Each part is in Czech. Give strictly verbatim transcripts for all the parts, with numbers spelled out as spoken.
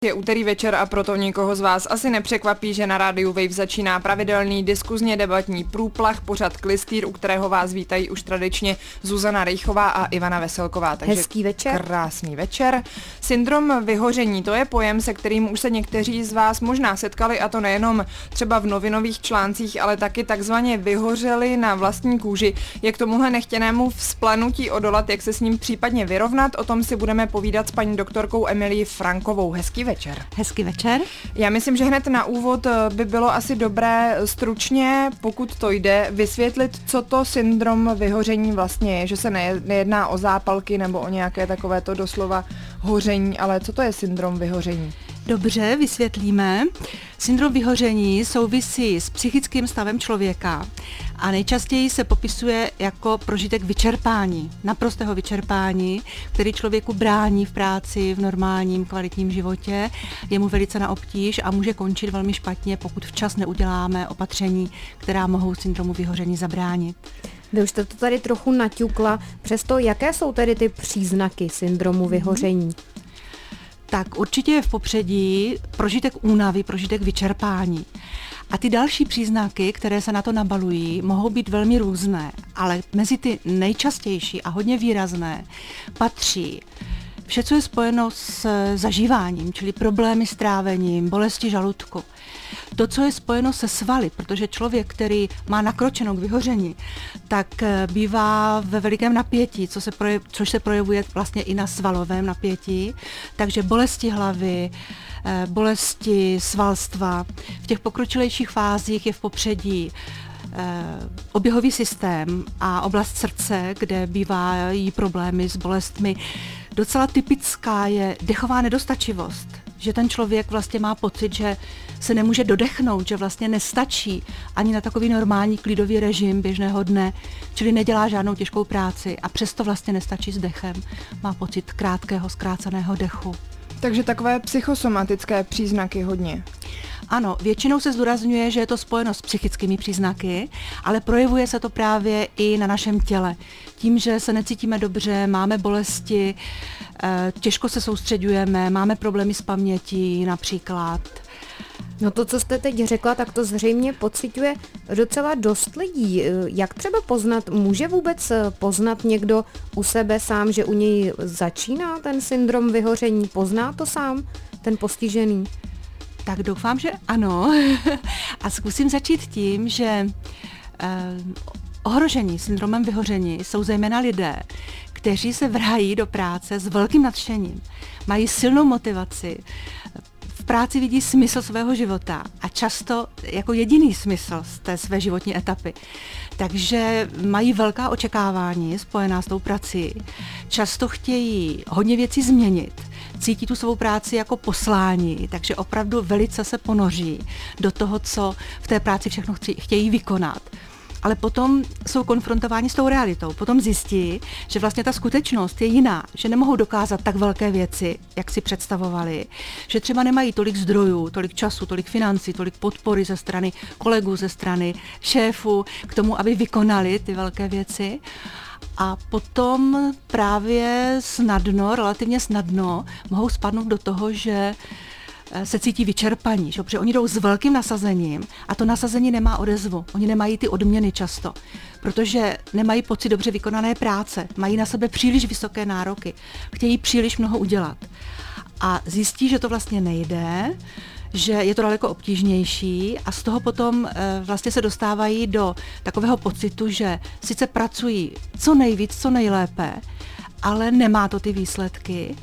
Je úterý večer a proto nikoho z vás asi nepřekvapí, že na rádiu Wave začíná pravidelný diskuzně debatní průplach, pořad Klystýr, u kterého vás vítají už tradičně Zuzana Rejchová a Ivana Veselková. Takže hezký večer. Krásný večer. Syndrom vyhoření, to je pojem, se kterým už se někteří z vás možná setkali, a to nejenom třeba v novinových článcích, ale taky takzvaně vyhořeli na vlastní kůži. Jak tomuhle nechtěnému vzplanutí odolat, jak se s ním případně vyrovnat, o tom si budeme povídat s paní doktorkou Emilií Frankovou. Hezký večer. Večer. Hezký večer. Já myslím, že hned na úvod by bylo asi dobré stručně, pokud to jde, vysvětlit, co to syndrom vyhoření vlastně je, že se nejedná o zápalky nebo o nějaké takovéto doslova hoření, ale co to je syndrom vyhoření? Dobře, vysvětlíme. Syndrom vyhoření souvisí s psychickým stavem člověka a nejčastěji se popisuje jako prožitek vyčerpání, naprostého vyčerpání, který člověku brání v práci, v normálním kvalitním životě, je mu velice na obtíž a může končit velmi špatně, pokud včas neuděláme opatření, která mohou syndromu vyhoření zabránit. Vy už jste to tady trochu naťukla, přesto jaké jsou tedy ty příznaky syndromu vyhoření? Tak určitě je v popředí prožitek únavy, prožitek vyčerpání. A ty další příznaky, které se na to nabalují, mohou být velmi různé, ale mezi ty nejčastější a hodně výrazné patří vše, co je spojeno s zažíváním, čili problémy s trávením, bolesti žaludku. To, co je spojeno se svaly, protože člověk, který má nakročeno k vyhoření, tak bývá ve velikém napětí, co se projev, což se projevuje vlastně i na svalovém napětí. Takže bolesti hlavy, bolesti svalstva. V těch pokročilejších fázích je v popředí oběhový systém a oblast srdce, kde bývají problémy s bolestmi. Docela typická je dechová nedostačivost, že ten člověk vlastně má pocit, že se nemůže dodechnout, že vlastně nestačí ani na takový normální klidový režim běžného dne, čili nedělá žádnou těžkou práci a přesto vlastně nestačí s dechem, má pocit krátkého, zkráceného dechu. Takže takové psychosomatické příznaky hodně. Ano, většinou se zdůrazňuje, že je to spojeno s psychickými příznaky, ale projevuje se to právě i na našem těle. Tím, že se necítíme dobře, máme bolesti, těžko se soustředujeme, máme problémy s pamětí například. No to, co jste teď řekla, tak to zřejmě pociťuje docela dost lidí. Jak třeba poznat, může vůbec poznat někdo u sebe sám, že u něj začíná ten syndrom vyhoření? Pozná to sám ten postižený? Tak doufám, že ano. A zkusím začít tím, že eh, ohrožení syndromem vyhoření jsou zejména lidé, kteří se vrhají do práce s velkým nadšením, mají silnou motivaci, v práci vidí smysl svého života a často jako jediný smysl z té své životní etapy. Takže mají velká očekávání spojená s tou prací, často chtějí hodně věcí změnit, cítí tu svou práci jako poslání, takže opravdu velice se ponoří do toho, co v té práci všechno chtějí vykonat. Ale potom jsou konfrontováni s tou realitou. Potom zjistí, že vlastně ta skutečnost je jiná, že nemohou dokázat tak velké věci, jak si představovali, že třeba nemají tolik zdrojů, tolik času, tolik financí, tolik podpory ze strany kolegů, ze strany šéfů k tomu, aby vykonali ty velké věci. A potom právě snadno, relativně snadno, mohou spadnout do toho, že se cítí vyčerpaní, že? Protože oni jdou s velkým nasazením a to nasazení nemá odezvu. Oni nemají ty odměny často, protože nemají pocit dobře vykonané práce, mají na sebe příliš vysoké nároky, chtějí příliš mnoho udělat. A zjistí, že to vlastně nejde, že je to daleko obtížnější a z toho potom e, vlastně se dostávají do takového pocitu, že sice pracují co nejvíc, co nejlépe, ale nemá to ty výsledky.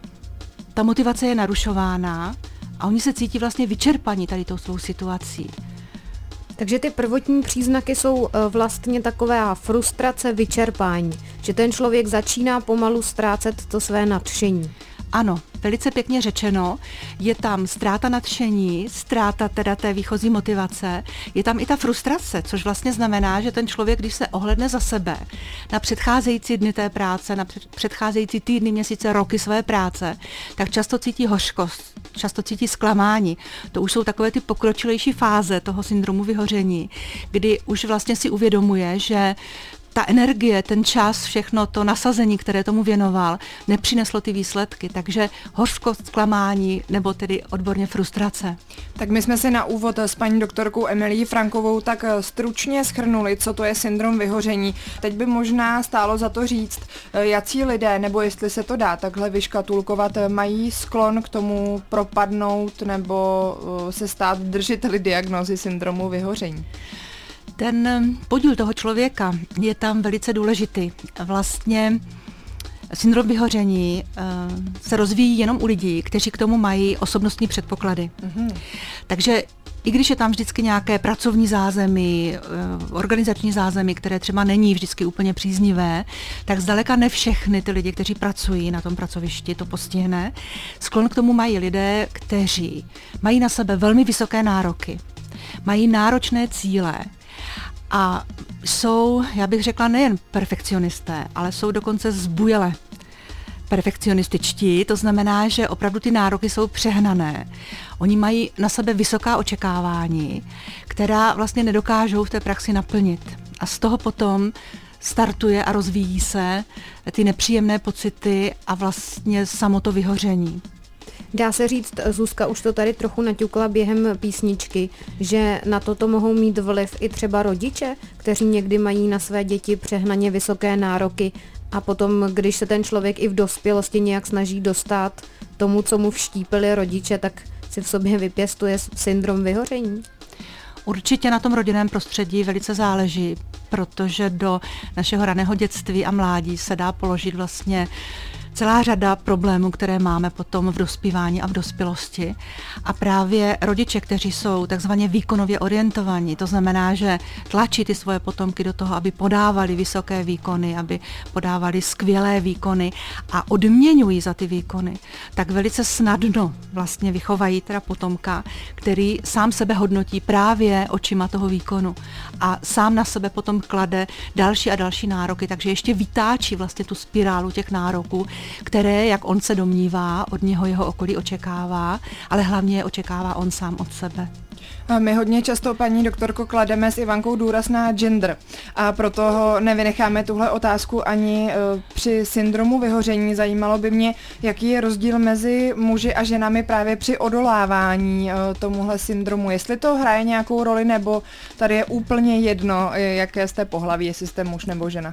Ta motivace je narušována a oni se cítí vlastně vyčerpaní tady tou svou situací. Takže ty prvotní příznaky jsou vlastně taková frustrace, vyčerpání, že ten člověk začíná pomalu ztrácet to své nadšení. Ano, velice pěkně řečeno, je tam ztráta nadšení, ztráta teda té výchozí motivace, je tam i ta frustrace, což vlastně znamená, že ten člověk, když se ohledne za sebe na předcházející dny té práce, na předcházející týdny, měsíce, roky své práce, tak často cítí hořkost, často cítí zklamání. To už jsou takové ty pokročilejší fáze toho syndromu vyhoření, kdy už vlastně si uvědomuje, že ta energie, ten čas, všechno to nasazení, které tomu věnoval, nepřineslo ty výsledky. Takže hořkost, zklamání nebo tedy odborně frustrace. Tak my jsme si na úvod s paní doktorkou Emilií Frankovou tak stručně shrnuli, co to je syndrom vyhoření. Teď by možná stálo za to říct, jací lidé, nebo jestli se to dá takhle vyškatulkovat, mají sklon k tomu propadnout nebo se stát držiteli diagnózy syndromu vyhoření. Ten podíl toho člověka je tam velice důležitý. Vlastně syndrom vyhoření uh, se rozvíjí jenom u lidí, kteří k tomu mají osobnostní předpoklady. Mm-hmm. Takže i když je tam vždycky nějaké pracovní zázemí, uh, organizační zázemí, které třeba není vždycky úplně příznivé, tak zdaleka ne všechny ty lidi, kteří pracují na tom pracovišti, to postihne. Sklon k tomu mají lidé, kteří mají na sebe velmi vysoké nároky, mají náročné cíle, a jsou, já bych řekla, nejen perfekcionisté, ale jsou dokonce zbujele perfekcionističtí, to znamená, že opravdu ty nároky jsou přehnané. Oni mají na sebe vysoká očekávání, která vlastně nedokážou v té praxi naplnit. A z toho potom startuje a rozvíjí se ty nepříjemné pocity a vlastně samo to vyhoření. Dá se říct, Zuzka už to tady trochu naťukla během písničky, že na toto mohou mít vliv i třeba rodiče, kteří někdy mají na své děti přehnaně vysoké nároky a potom, když se ten člověk i v dospělosti nějak snaží dostat tomu, co mu vštípili rodiče, tak si v sobě vypěstuje syndrom vyhoření. Určitě na tom rodinném prostředí velice záleží, protože do našeho raného dětství a mládí se dá položit vlastně celá řada problémů, které máme potom v dospívání a v dospělosti. A právě rodiče, kteří jsou takzvaně výkonově orientovaní, to znamená, že tlačí ty svoje potomky do toho, aby podávali vysoké výkony, aby podávali skvělé výkony a odměňují za ty výkony, tak velice snadno vlastně vychovají teda potomka, který sám sebe hodnotí právě očima toho výkonu a sám na sebe potom klade další a další nároky, takže ještě vytáčí vlastně tu spirálu těch nároků, které, jak on se domnívá, od něho jeho okolí očekává, ale hlavně je očekává on sám od sebe. My hodně často, paní doktorko, klademe s Ivankou důraz na gender a proto nevynecháme tuhle otázku ani při syndromu vyhoření. Zajímalo by mě, jaký je rozdíl mezi muži a ženami právě při odolávání tomuhle syndromu. Jestli to hraje nějakou roli, nebo tady je úplně jedno, jaké jste pohlaví, jestli jste muž nebo žena.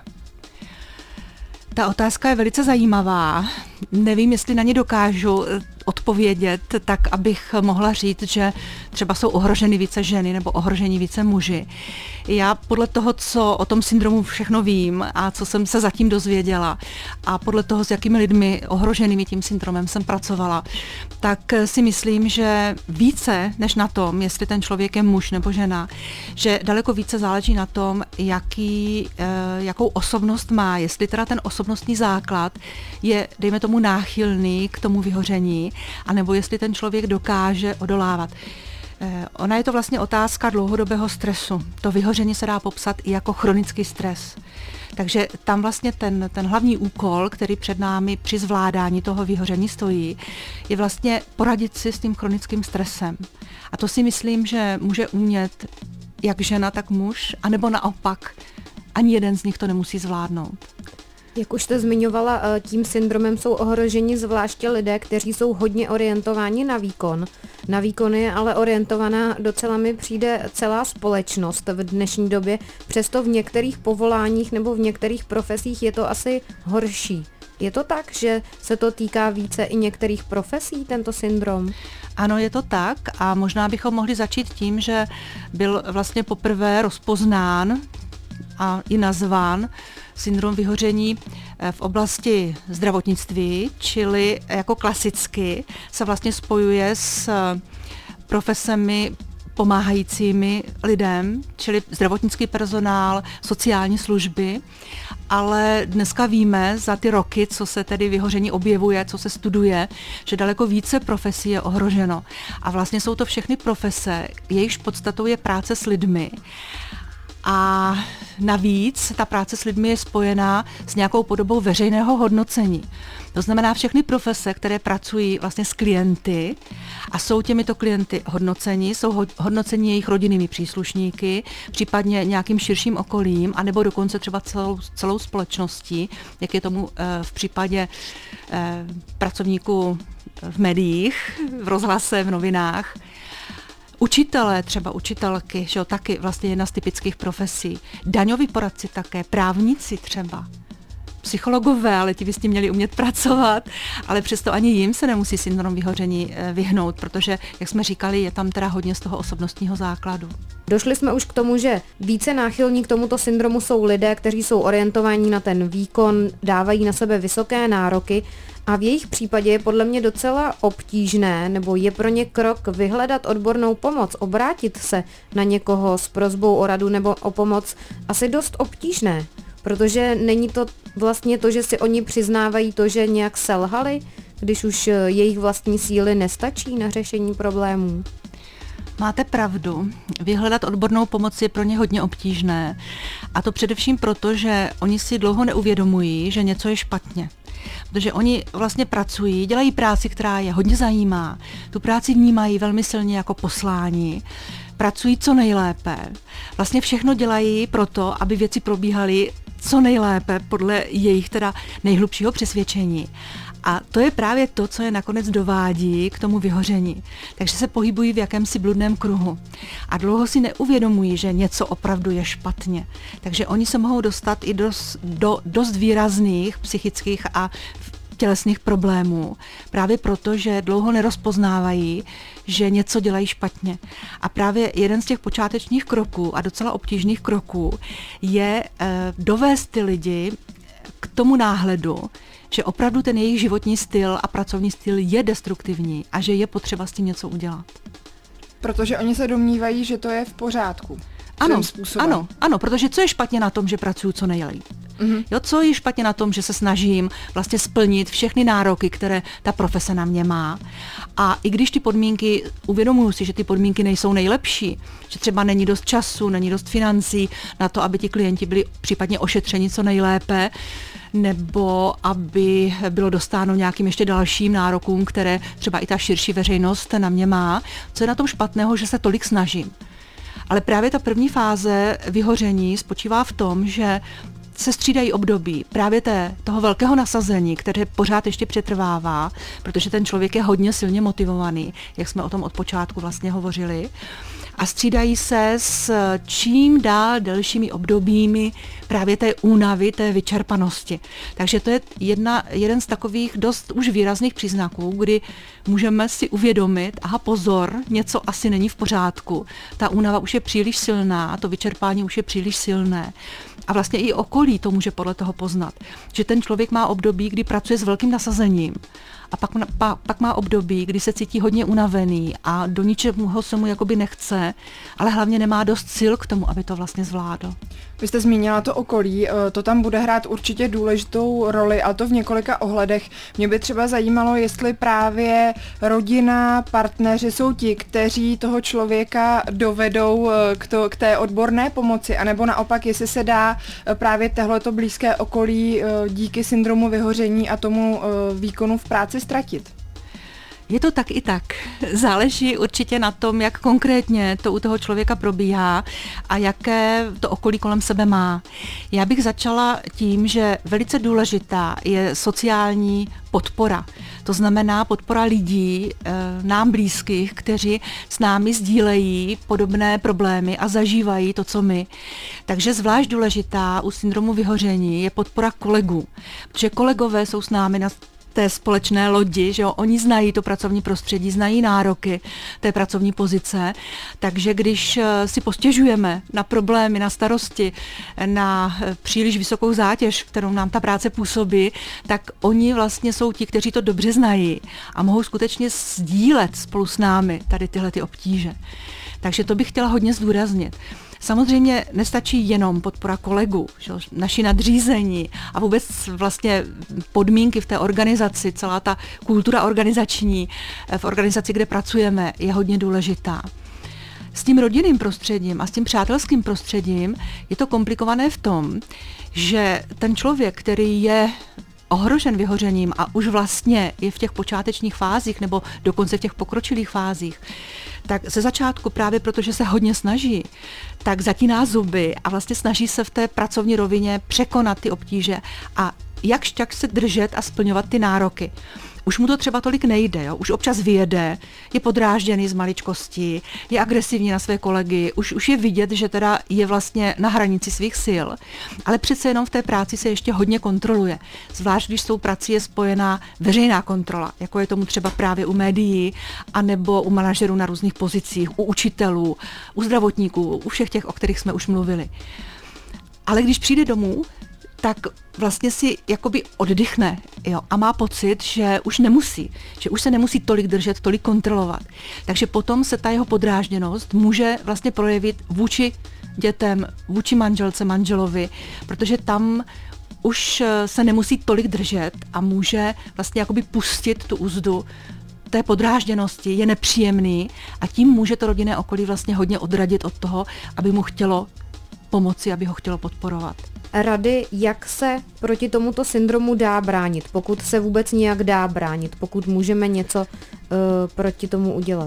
Ta otázka je velice zajímavá. Nevím, jestli na ně dokážu odpovědět tak, abych mohla říct, že třeba jsou ohroženy více ženy nebo ohroženi více muži. Já podle toho, co o tom syndromu všechno vím a co jsem se zatím dozvěděla a podle toho, s jakými lidmi ohroženými tím syndromem jsem pracovala, tak si myslím, že více než na tom, jestli ten člověk je muž nebo žena, že daleko více záleží na tom, jaký, jakou osobnost má, jestli teda ten osobnostní základ je, dejme tomu, náchylný k tomu vyhoření, anebo jestli ten člověk dokáže odolávat. Ona je to vlastně otázka dlouhodobého stresu. To vyhoření se dá popsat i jako chronický stres. Takže tam vlastně ten, ten hlavní úkol, který před námi při zvládání toho vyhoření stojí, je vlastně poradit si s tím chronickým stresem. A to si myslím, že může umět jak žena, tak muž, anebo naopak, ani jeden z nich to nemusí zvládnout. Jak už jste zmiňovala, tím syndromem jsou ohroženi zvláště lidé, kteří jsou hodně orientováni na výkon. Na výkon je ale orientovaná, docela mi přijde, celá společnost v dnešní době, přesto v některých povoláních nebo v některých profesích je to asi horší. Je to tak, že se to týká více i některých profesí, tento syndrom? Ano, je to tak a možná bychom mohli začít tím, že byl vlastně poprvé rozpoznán a i nazván syndrom vyhoření v oblasti zdravotnictví, čili jako klasicky se vlastně spojuje s profesemi pomáhajícími lidem, čili zdravotnický personál, sociální služby, ale dneska víme za ty roky, co se tedy vyhoření objevuje, co se studuje, že daleko více profesí je ohroženo. A vlastně jsou to všechny profese, jejichž podstatou je práce s lidmi. A navíc ta práce s lidmi je spojená s nějakou podobou veřejného hodnocení. To znamená všechny profese, které pracují vlastně s klienty a jsou těmito klienty hodnoceni, jsou hodnoceni jejich rodinnými příslušníky, případně nějakým širším okolím, anebo dokonce třeba celou, celou společností, jak je tomu v případě pracovníků v médiích, v rozhlase, v novinách. Učitelé, třeba učitelky, že jo, taky vlastně jedna z typických profesí. Daňoví poradci také, právníci třeba. Psychologové, ale ti by s tím měli umět pracovat, ale přesto ani jim se nemusí syndrom vyhoření vyhnout, protože, jak jsme říkali, je tam teda hodně z toho osobnostního základu. Došli jsme už k tomu, že více náchylní k tomuto syndromu jsou lidé, kteří jsou orientovaní na ten výkon, dávají na sebe vysoké nároky a v jejich případě je podle mě docela obtížné, nebo je pro ně krok vyhledat odbornou pomoc, obrátit se na někoho s prosbou o radu nebo o pomoc asi dost obtížné. Protože není to vlastně to, že si oni přiznávají to, že nějak selhali, když už jejich vlastní síly nestačí na řešení problémů. Máte pravdu. Vyhledat odbornou pomoc je pro ně hodně obtížné. A to především proto, že oni si dlouho neuvědomují, že něco je špatně. Protože oni vlastně pracují, dělají práci, která je hodně zajímá. Tu práci vnímají velmi silně jako poslání. Pracují co nejlépe. Vlastně všechno dělají proto, aby věci probíhaly co nejlépe podle jejich teda nejhlubšího přesvědčení. A to je právě to, co je nakonec dovádí k tomu vyhoření. Takže se pohybují v jakémsi bludném kruhu. A dlouho si neuvědomují, že něco opravdu je špatně. Takže oni se mohou dostat i do, do dost výrazných psychických a tělesných problémů. Právě proto, že dlouho nerozpoznávají, že něco dělají špatně. A právě jeden z těch počátečních kroků a docela obtížných kroků je eh, dovést ty lidi k tomu náhledu, že opravdu ten jejich životní styl a pracovní styl je destruktivní a že je potřeba s tím něco udělat. Protože oni se domnívají, že to je v pořádku. Ano, ano, ano, protože co je špatně na tom, že pracuju co nejlépe? Mm-hmm. Jo, co je špatně na tom, že se snažím vlastně splnit všechny nároky, které ta profese na mě má. A i když ty podmínky, uvědomuji si, že ty podmínky nejsou nejlepší, že třeba není dost času, není dost financí na to, aby ti klienti byli případně ošetřeni co nejlépe, nebo aby bylo dostáno nějakým ještě dalším nárokům, které třeba i ta širší veřejnost na mě má. Co je na tom špatného, že se tolik snažím. Ale právě ta první fáze vyhoření spočívá v tom, že se střídají období právě té, toho velkého nasazení, které pořád ještě přetrvává, protože ten člověk je hodně silně motivovaný, jak jsme o tom od počátku vlastně hovořili. A střídají se s čím dál delšími obdobími právě té únavy, té vyčerpanosti. Takže to je jedna, jeden z takových dost už výrazných příznaků, kdy můžeme si uvědomit, aha pozor, něco asi není v pořádku. Ta únava už je příliš silná, to vyčerpání už je příliš silné. A vlastně i okolí to může podle toho poznat, že ten člověk má období, kdy pracuje s velkým nasazením. A pak, pa, pak má období, kdy se cítí hodně unavený a do ničeho se mu jakoby nechce, ale hlavně nemá dost sil k tomu, aby to vlastně zvládl. Vy jste zmínila to okolí, to tam bude hrát určitě důležitou roli, a to v několika ohledech. Mě by třeba zajímalo, jestli právě rodina, partneři jsou ti, kteří toho člověka dovedou k, to, k té odborné pomoci, anebo naopak, jestli se dá právě tohleto blízké okolí díky syndromu vyhoření a tomu výkonu v práci ztratit. Je to tak i tak. Záleží určitě na tom, jak konkrétně to u toho člověka probíhá a jaké to okolí kolem sebe má. Já bych začala tím, že velice důležitá je sociální podpora. To znamená podpora lidí, nám blízkých, kteří s námi sdílejí podobné problémy a zažívají to, co my. Takže zvlášť důležitá u syndromu vyhoření je podpora kolegů, protože kolegové jsou s námi na té společné lodi, že jo, oni znají to pracovní prostředí, znají nároky té pracovní pozice, takže když si postěžujeme na problémy, na starosti, na příliš vysokou zátěž, kterou nám ta práce působí, tak oni vlastně jsou ti, kteří to dobře znají a mohou skutečně sdílet spolu s námi tady tyhle ty obtíže. Takže to bych chtěla hodně zdůraznit. Samozřejmě nestačí jenom podpora kolegů, že? Naši nadřízení a vůbec vlastně podmínky v té organizaci, celá ta kultura organizační v organizaci, kde pracujeme, je hodně důležitá. S tím rodinným prostředím a s tím přátelským prostředím je to komplikované v tom, že ten člověk, který je ohrožen vyhořením a už vlastně je v těch počátečních fázích nebo dokonce v těch pokročilých fázích, tak ze začátku právě protože se hodně snaží, tak zatíná zuby a vlastně snaží se v té pracovní rovině překonat ty obtíže a jakž tak se držet a splňovat ty nároky. Už mu to třeba tolik nejde, jo? Už občas vyjede, je podrážděný z maličkosti, je agresivní na své kolegy, už, už je vidět, že teda je vlastně na hranici svých sil, ale přece jenom v té práci se ještě hodně kontroluje. Zvlášť, když s tou prací je spojená veřejná kontrola, jako je tomu třeba právě u médií, anebo u manažerů na různých pozicích, u učitelů, u zdravotníků, u všech těch, o kterých jsme už mluvili. Ale když přijde domů, tak vlastně si jakoby oddychne, jo, a má pocit, že už nemusí, že už se nemusí tolik držet, tolik kontrolovat. Takže potom se ta jeho podrážděnost může vlastně projevit vůči dětem, vůči manželce, manželovi, protože tam už se nemusí tolik držet a může vlastně jakoby pustit tu úzdu té podrážděnosti, je nepříjemný a tím může to rodinné okolí vlastně hodně odradit od toho, aby mu chtělo pomoci, aby ho chtělo podporovat. Rady, jak se proti tomuto syndromu dá bránit, pokud se vůbec nějak dá bránit, pokud můžeme něco uh, proti tomu udělat?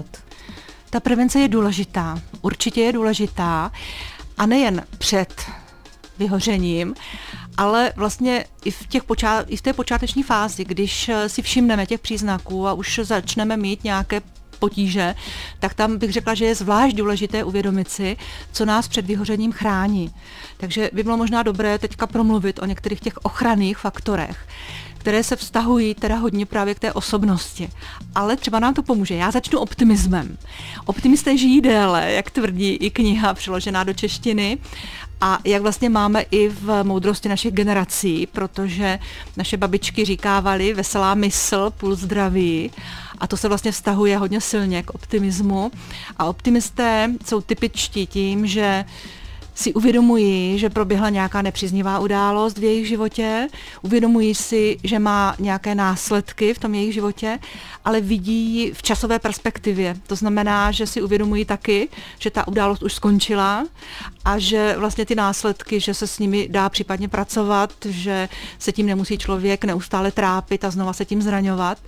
Ta prevence je důležitá, určitě je důležitá a nejen před vyhořením, ale vlastně i v, těch počá- i v té počáteční fázi, když si všimneme těch příznaků a už začneme mít nějaké potíže, tak tam bych řekla, že je zvlášť důležité uvědomit si, co nás před vyhořením chrání. Takže by bylo možná dobré teďka promluvit o některých těch ochranných faktorech, které se vztahují teda hodně právě k té osobnosti. Ale třeba nám to pomůže. Já začnu optimismem. Optimisté žijí déle, jak tvrdí i kniha přeložená do češtiny, a jak vlastně máme i v moudrosti našich generací, protože naše babičky říkávaly veselá mysl, půl zdraví, a to se vlastně vztahuje hodně silně k optimismu. A optimisté jsou typičtí tím, že si uvědomují, že proběhla nějaká nepříznivá událost v jejich životě, uvědomují si, že má nějaké následky v tom jejich životě, ale vidí ji v časové perspektivě. To znamená, že si uvědomují taky, že ta událost už skončila a že vlastně ty následky, že se s nimi dá případně pracovat, že se tím nemusí člověk neustále trápit a znova se tím zraňovat.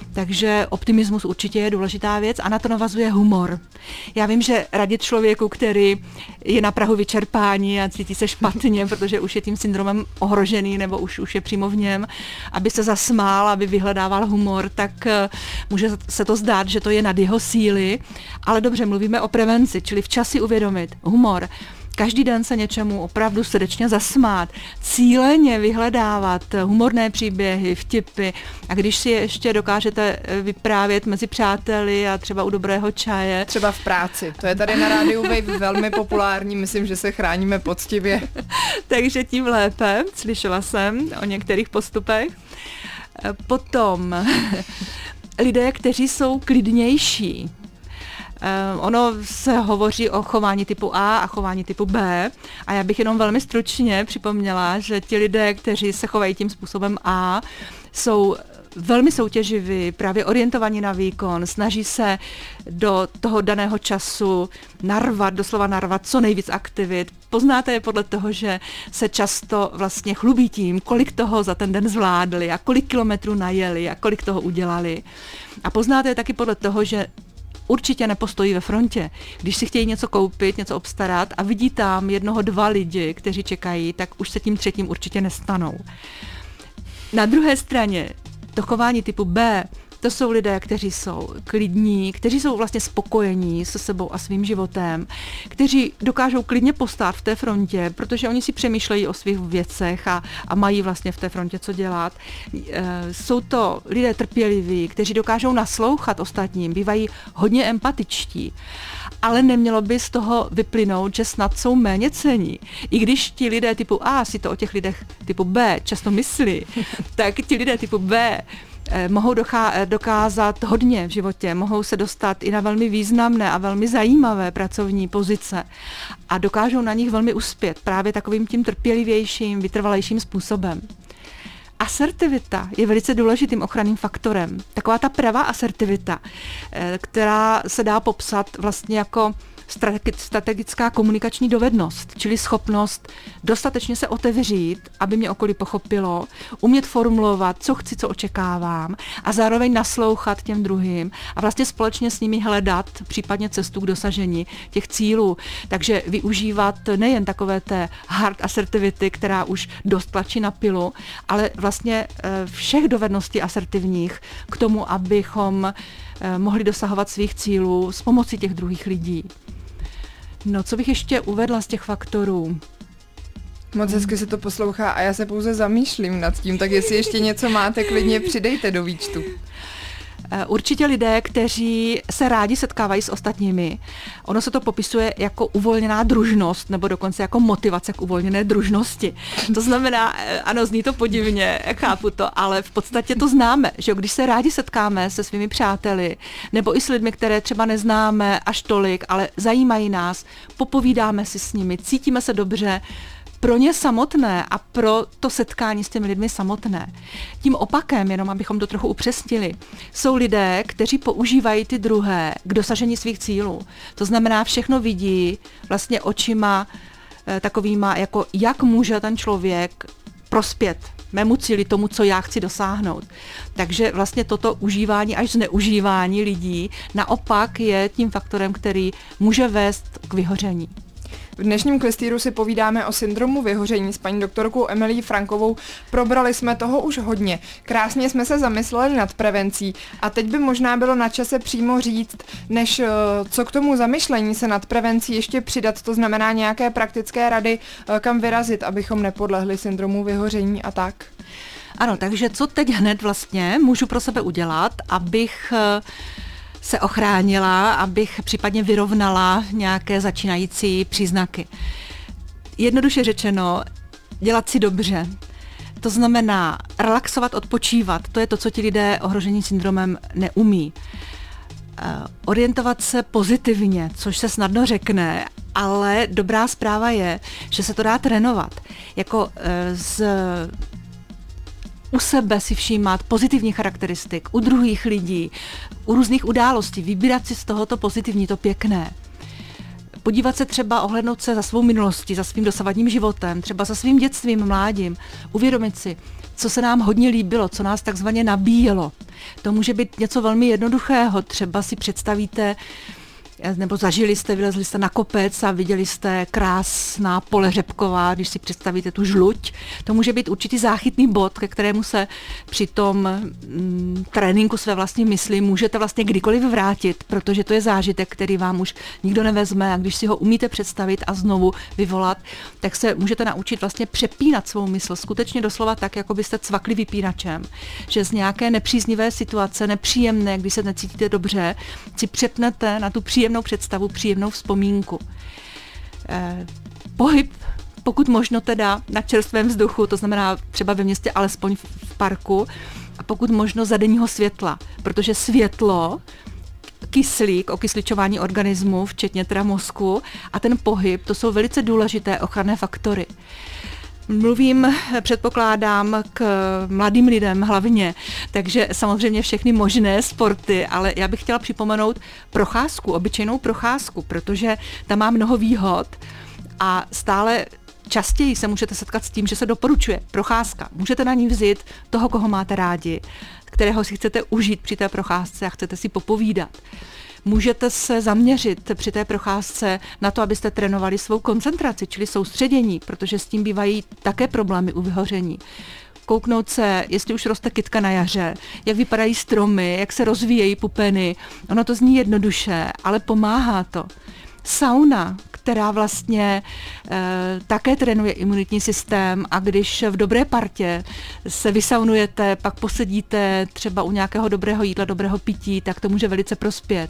Takže optimismus určitě je důležitá věc a na to navazuje humor. Já vím, že radit člověku, který je na prahu vyčerpání a cítí se špatně, protože už je tím syndromem ohrožený nebo už, už je přímo v něm, aby se zasmál, aby vyhledával humor, tak může se to zdát, že to je nad jeho síly, ale dobře, mluvíme o prevenci, čili včas si uvědomit humor. Každý den se něčemu opravdu srdečně zasmát, cíleně vyhledávat humorné příběhy, vtipy a když si je ještě dokážete vyprávět mezi přáteli a třeba u dobrého čaje. Třeba v práci. To je tady na rádiu Wave velmi populární, myslím, že se chráníme poctivě. Takže tím lépe, slyšela jsem o některých postupech. Potom lidé, kteří jsou klidnější. Uh, ono se hovoří o chování typu A a chování typu B a já bych jenom velmi stručně připomněla, že ti lidé, kteří se chovají tím způsobem A, jsou velmi soutěživí, právě orientovaní na výkon, snaží se do toho daného času narvat, doslova narvat co nejvíc aktivit. Poznáte je podle toho, že se často vlastně chlubí tím, kolik toho za ten den zvládli a kolik kilometrů najeli a kolik toho udělali. A poznáte je taky podle toho, že určitě nepostojí ve frontě. Když si chtějí něco koupit, něco obstarat a vidí tam jednoho, dva lidi, kteří čekají, tak už se tím třetím určitě nestanou. Na druhé straně to chování typu B, to jsou lidé, kteří jsou klidní, kteří jsou vlastně spokojení se sebou a svým životem, kteří dokážou klidně postát v té frontě, protože oni si přemýšlejí o svých věcech a, a mají vlastně v té frontě co dělat. E, jsou to lidé trpěliví, kteří dokážou naslouchat ostatním, bývají hodně empatičtí. Ale nemělo by z toho vyplynout, že snad jsou méně cenní. I když ti lidé typu A si to o těch lidech typu B často myslí, tak ti lidé typu B mohou dokázat hodně v životě, mohou se dostat i na velmi významné a velmi zajímavé pracovní pozice a dokážou na nich velmi uspět právě takovým tím trpělivějším, vytrvalejším způsobem. Asertivita je velice důležitým ochranným faktorem. Taková ta pravá asertivita, která se dá popsat vlastně jako strategická komunikační dovednost, čili schopnost dostatečně se otevřít, aby mě okolí pochopilo, umět formulovat, co chci, co očekávám a zároveň naslouchat těm druhým a vlastně společně s nimi hledat případně cestu k dosažení těch cílů. Takže využívat nejen takové té hard assertivity, která už dost tlačí na pilu, ale vlastně všech dovedností asertivních k tomu, abychom mohli dosahovat svých cílů s pomocí těch druhých lidí. No, co bych ještě uvedla z těch faktorů? Moc hezky se to poslouchá a já se pouze zamýšlím nad tím, tak jestli ještě něco máte, klidně přidejte do výčtu. Určitě lidé, kteří se rádi setkávají s ostatními. Ono se to popisuje jako uvolněná družnost, nebo dokonce jako motivace k uvolněné družnosti. To znamená, ano, zní to podivně, chápu to, ale v podstatě to známe, že když se rádi setkáme se svými přáteli, nebo i s lidmi, které třeba neznáme až tolik, ale zajímají nás, popovídáme si s nimi, cítíme se dobře, pro ně samotné a pro to setkání s těmi lidmi samotné. Tím opakem, jenom abychom to trochu upřesnili, jsou lidé, kteří používají ty druhé k dosažení svých cílů. To znamená, všechno vidí vlastně očima eh, takovýma, jako jak může ten člověk prospět mému cíli, tomu, co já chci dosáhnout. Takže vlastně toto užívání až zneužívání lidí naopak je tím faktorem, který může vést k vyhoření. V dnešním klistýru si povídáme o syndromu vyhoření s paní doktorkou Emilií Frankovou. Probrali jsme toho už hodně. Krásně jsme se zamysleli nad prevencí a teď by možná bylo na čase přímo říct, než co k tomu zamyšlení se nad prevencí ještě přidat, to znamená nějaké praktické rady, kam vyrazit, abychom nepodlehli syndromu vyhoření a tak. Ano, takže co teď hned vlastně můžu pro sebe udělat, abych se ochránila, abych případně vyrovnala nějaké začínající příznaky. Jednoduše řečeno, dělat si dobře. To znamená relaxovat, odpočívat. To je to, co ti lidé ohrožení syndromem neumí. Orientovat se pozitivně, což se snadno řekne, ale dobrá zpráva je, že se to dá trénovat. Jako z u sebe si všímat pozitivních charakteristik, u druhých lidí, u různých událostí, vybírat si z tohoto pozitivní, to pěkné. Podívat se třeba, ohlednout se za svou minulostí, za svým dosavadním životem, třeba za svým dětstvím, mládím, uvědomit si, co se nám hodně líbilo, co nás takzvaně nabíjelo. To může být něco velmi jednoduchého, třeba si představíte, nebo zažili jste, vylezli jste na kopec a viděli jste krásná pole řepková, když si představíte tu žluť. To může být určitý záchytný bod, ke kterému se při tom mm, tréninku své vlastní mysli můžete vlastně kdykoliv vrátit, protože to je zážitek, který vám už nikdo nevezme a když si ho umíte představit a znovu vyvolat, tak se můžete naučit vlastně přepínat svou mysl, skutečně doslova tak, jako byste cvakli vypínačem, že z nějaké nepříznivé situace, nepříjemné, když se necítíte dobře, si přepnete na tu příjemnou představu, příjemnou vzpomínku. Eh, pohyb, pokud možno teda na čerstvém vzduchu, to znamená třeba ve městě alespoň v, v parku, a pokud možno za denního světla, protože světlo, kyslík, okysličování organismu, včetně teda mozku a ten pohyb, to jsou velice důležité ochranné faktory. Mluvím, předpokládám, k mladým lidem hlavně, takže samozřejmě všechny možné sporty, ale já bych chtěla připomenout procházku, obyčejnou procházku, protože tam má mnoho výhod a stále častěji se můžete setkat s tím, že se doporučuje procházka. Můžete na ní vzít toho, koho máte rádi, kterého si chcete užít při té procházce a chcete si popovídat. Můžete se zaměřit při té procházce na to, abyste trénovali svou koncentraci, čili soustředění, protože s tím bývají také problémy u vyhoření. Kouknout se, jestli už roste kytka na jaře, jak vypadají stromy, jak se rozvíjejí pupeny. Ono to zní jednoduše, ale pomáhá to. Sauna, která vlastně e, také trénuje imunitní systém a když v dobré partě se vysaunujete, pak posedíte třeba u nějakého dobrého jídla, dobrého pití, tak to může velice prospět.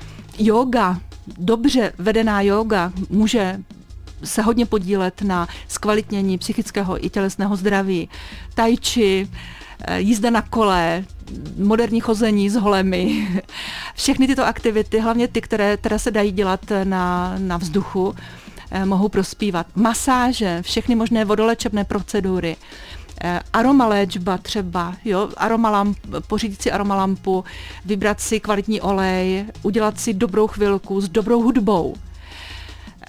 Yoga, dobře vedená yoga může se hodně podílet na zkvalitnění psychického i tělesného zdraví. Tai chi, jízda na kole, moderní chození s holemi. Všechny tyto aktivity, hlavně ty, které teda se dají dělat na, na vzduchu, eh, mohou prospívat. Masáže, všechny možné vodolečebné procedury, eh, aromaléčba třeba, jo, aromalamp, pořídit si aromalampu, vybrat si kvalitní olej, udělat si dobrou chvilku s dobrou hudbou.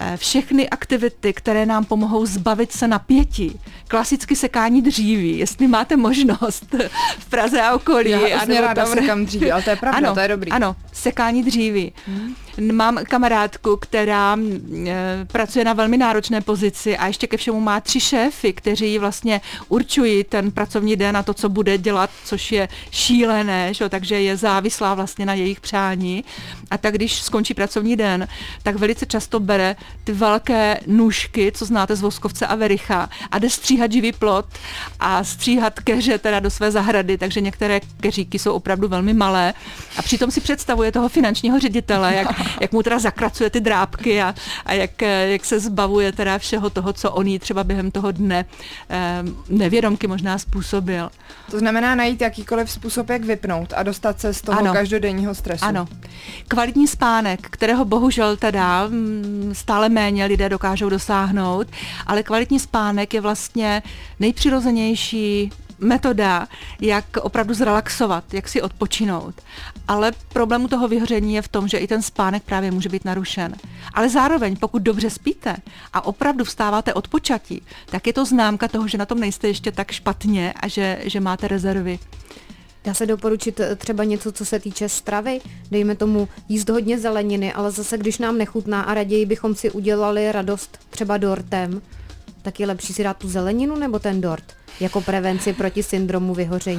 všechny aktivity, které nám pomohou zbavit se napětí. Klasicky sekání dříví, jestli máte možnost v Praze a okolí. Já vlastně ráda tam... sekám dříví, ale to je pravda, ano, to je dobrý. Ano, sekání dříví. Hmm. Mám kamarádku, která e, pracuje na velmi náročné pozici a ještě ke všemu má tři šéfy, kteří vlastně určují ten pracovní den a to, co bude dělat, což je šílené, že? Takže je závislá vlastně na jejich přání. A tak když skončí pracovní den, tak velice často bere ty velké nůžky, co znáte z Voskovce a Vericha, a jde stříhat živý plot a stříhat keře teda do své zahrady, takže některé keříky jsou opravdu velmi malé. A přitom si představuje toho finančního ředitele, jak, jak mu teda zakracuje ty drápky a, a jak, jak se zbavuje teda všeho toho, co on jí třeba během toho dne eh, nevědomky možná způsobil. To znamená najít jakýkoliv způsob, jak vypnout a dostat se z toho ano. každodenního stresu. Ano. Kvalitní spánek, kterého bohužel teda stále méně lidé dokážou dosáhnout, ale kvalitní spánek je vlastně nejpřirozenější metoda, jak opravdu zrelaxovat, jak si odpočinout. Ale problém toho vyhoření je v tom, že i ten spánek právě může být narušen. Ale zároveň, pokud dobře spíte a opravdu vstáváte od počatí, tak je to známka toho, že na tom nejste ještě tak špatně a že, že máte rezervy. Dá se doporučit třeba něco, co se týče stravy? Dejme tomu jíst hodně zeleniny, ale zase když nám nechutná a raději bychom si udělali radost třeba dortem, tak je lepší si dát tu zeleninu nebo ten dort? Jako prevenci proti syndromu vyhoření.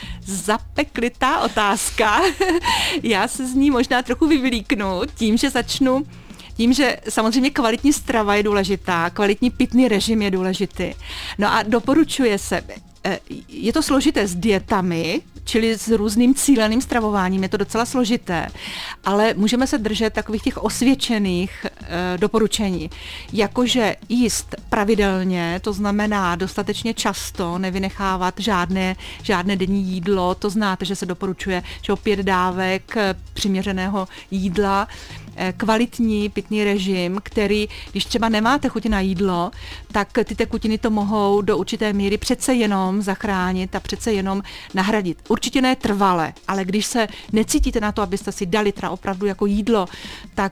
Zapeklitá otázka. Já se z ní možná trochu vyvlíknu tím, že začnu tím, že samozřejmě kvalitní strava je důležitá, kvalitní pitný režim je důležitý. No a doporučuje se, je to složité s dietami, čili s různým cíleným stravováním, je to docela složité, ale můžeme se držet takových těch osvědčených e, doporučení, jakože jíst pravidelně, to znamená dostatečně často, nevynechávat žádné, žádné denní jídlo, to znáte, že se doporučuje, že o pět dávek přiměřeného jídla, kvalitní pitný režim, který, když třeba nemáte chuť na jídlo, tak ty tekutiny to mohou do určité míry přece jenom zachránit a přece jenom nahradit. Určitě ne trvale, ale když se necítíte na to, abyste si dali teda opravdu jako jídlo, tak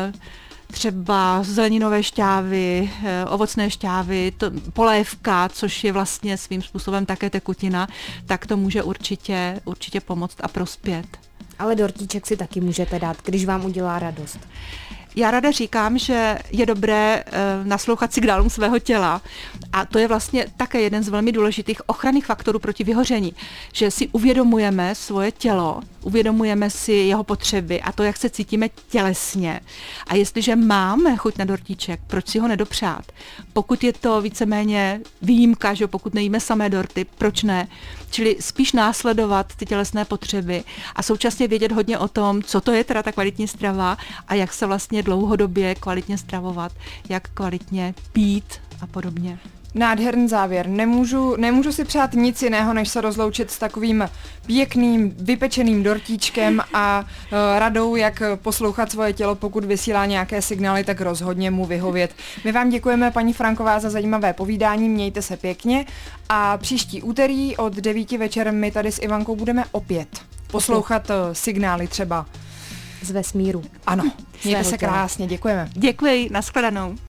třeba zeleninové šťávy, ovocné šťávy, to, polévka, což je vlastně svým způsobem také tekutina, tak to může určitě, určitě pomoct a prospět. Ale dortíček si taky můžete dát, když vám udělá radost. Já ráda říkám, že je dobré uh, naslouchat signálům svého těla a to je vlastně také jeden z velmi důležitých ochranných faktorů proti vyhoření, že si uvědomujeme svoje tělo, uvědomujeme si jeho potřeby a to, jak se cítíme tělesně. A jestliže máme chuť na dortíček, proč si ho nedopřát? Pokud je to víceméně výjimka, že pokud nejíme samé dorty, proč ne? Čili spíš následovat ty tělesné potřeby a současně vědět hodně o tom, co to je teda ta kvalitní strava a jak se vlastně dlouhodobě kvalitně stravovat, jak kvalitně pít a podobně. Nádherný závěr. Nemůžu, nemůžu si přát nic jiného, než se rozloučit s takovým pěkným, vypečeným dortíčkem a uh, radou, jak poslouchat svoje tělo, pokud vysílá nějaké signály, tak rozhodně mu vyhovět. My vám děkujeme, paní Franková, za zajímavé povídání, mějte se pěkně a příští úterý od devíti večer my tady s Ivankou budeme opět poslouchat uh, signály třeba z vesmíru. Ano, mějte se krásně, děkujeme. Děkuji, nashledanou.